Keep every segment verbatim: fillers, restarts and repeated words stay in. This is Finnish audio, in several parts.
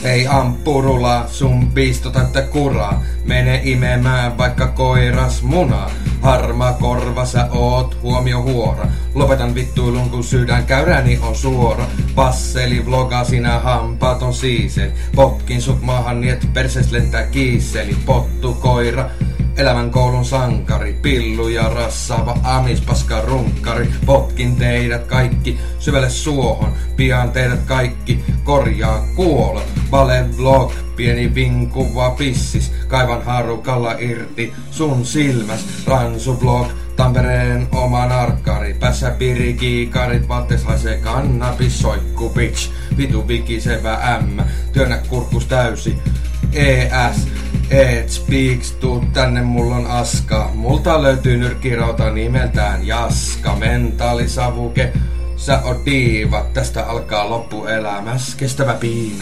Ei ampurula, sun piisto täyttä kuraa. Mene imemään vaikka koiras munaa. Harma korva sä oot, huomio huora. Lopetan vittuilun kun sydän käyräni on suora. Passeli vloga sinä hampaat on siiseli. Potkin sut maahan niin et perses lentää kiisseli. Pottu koira, elämän koulun sankari. Pillu ja rassaava amispaska runkkari. Potkin teidät kaikki syvälle suohon. Pian teidät kaikki korjaa kuolla. Vale vlog, pieni vinkuva pissis. Kaivan harukalla irti sun silmäs. Ransu vlog, Tampereen oma narkkari. Päässä pirikiikarit, vaattees haisee kannabis. Soikku bitch, vitu vikisevä ämmä. Työnnä kurkkus täysi. E S, et speaks, tuu tänne, mulla on aska. Multa löytyy nyrkkirauta nimeltään Jaska. Mentaalisavuke, sä oot diiva. Tästä alkaa loppuelämäs kestävä piina.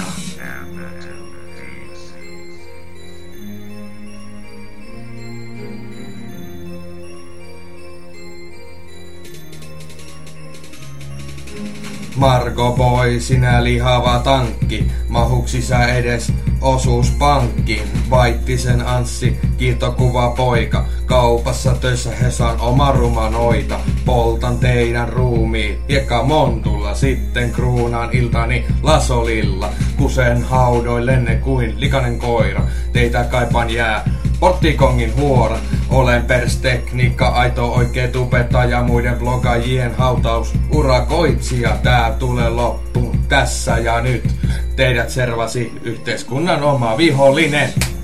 Margo boy, sinä lihava tankki. Mahuksi sä edes osuuspankkiin. Vaittisen Anssi, kiiltokuva poika. Kaupassa töissä Hesan oma rumanoita. Poltan teidän ruumiin hiekka montulla. Sitten kruunaan iltani lasolilla. Kusen haudoillenne kuin likainen koira. Teitä kaipaan jää porttikongin huora. Olen perstekniikka, aito oikee tubettaja. Muiden vlogajien hautaus urakoitsija. Tää tulee loppuun tässä ja nyt. Teidät servasi yhteiskunnan oma vihollinen.